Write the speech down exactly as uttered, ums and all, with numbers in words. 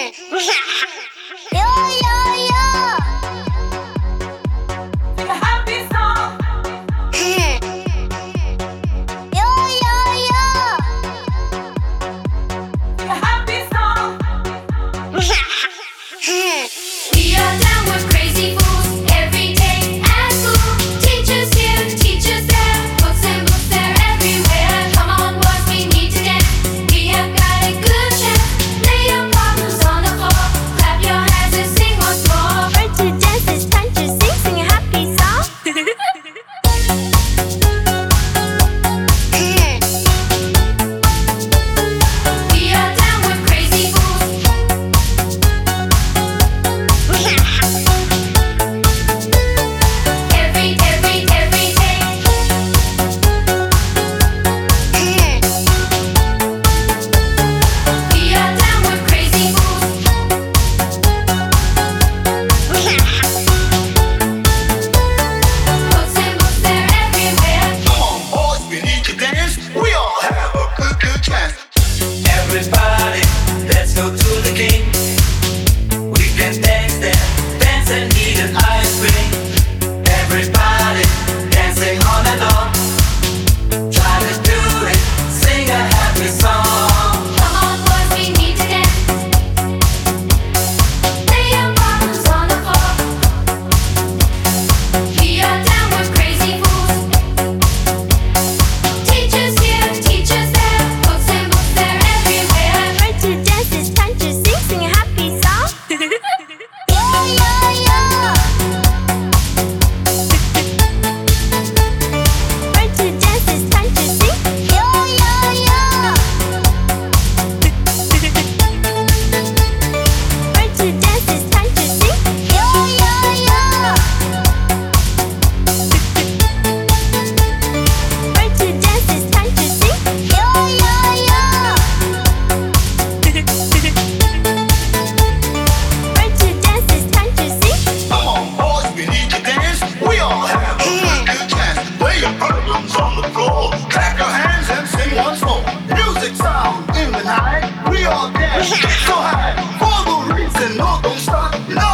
Yo, yo, yo. Sing a happy song. Yo, yo, yo. Sing a happy song. We are down with crazy fools every day at school. Teachers here, teachers there, books and books they're everywhere. Come on, boys, we need to dance. We have got a good chance. Lay your problems on the floor, clap your hands and sing once more. Learn to dance, it's time to sing, sing a happy song. We are down with crazy fools. Every, every, every day. We are down with crazy fools. Books and books they're everywhere. Come on, boys, we need to dance. We all have a good, good chance. Everybody, let's go to the king. We can dance there, dance and eat an ice cream. Everybody, dancing on and on. Try to do it, sing a happy song. Come on, boys, we need to dance. Lay your problems on the floor. We are down with crazy fools. Teachers here, teachers there, books and books they're everywhere. Learn to dance, it's time to sing, sing a happy song. Yo, yo, yo. Learn to dance, it's time to sing. Yo, yo, yo. Learn to dance, it's time to sing. Yo, yo, yo. Learn to dance, it's time to sing. Yo, yo, yo. Learn to dance, it's time to sing. Come on, boys, we need to dance. We all have a good, good chance. Lay your problems on the floor. Clap your hands and sing once more. Music sound in the night. We all dance so high. For the reason, no, don't stop. No,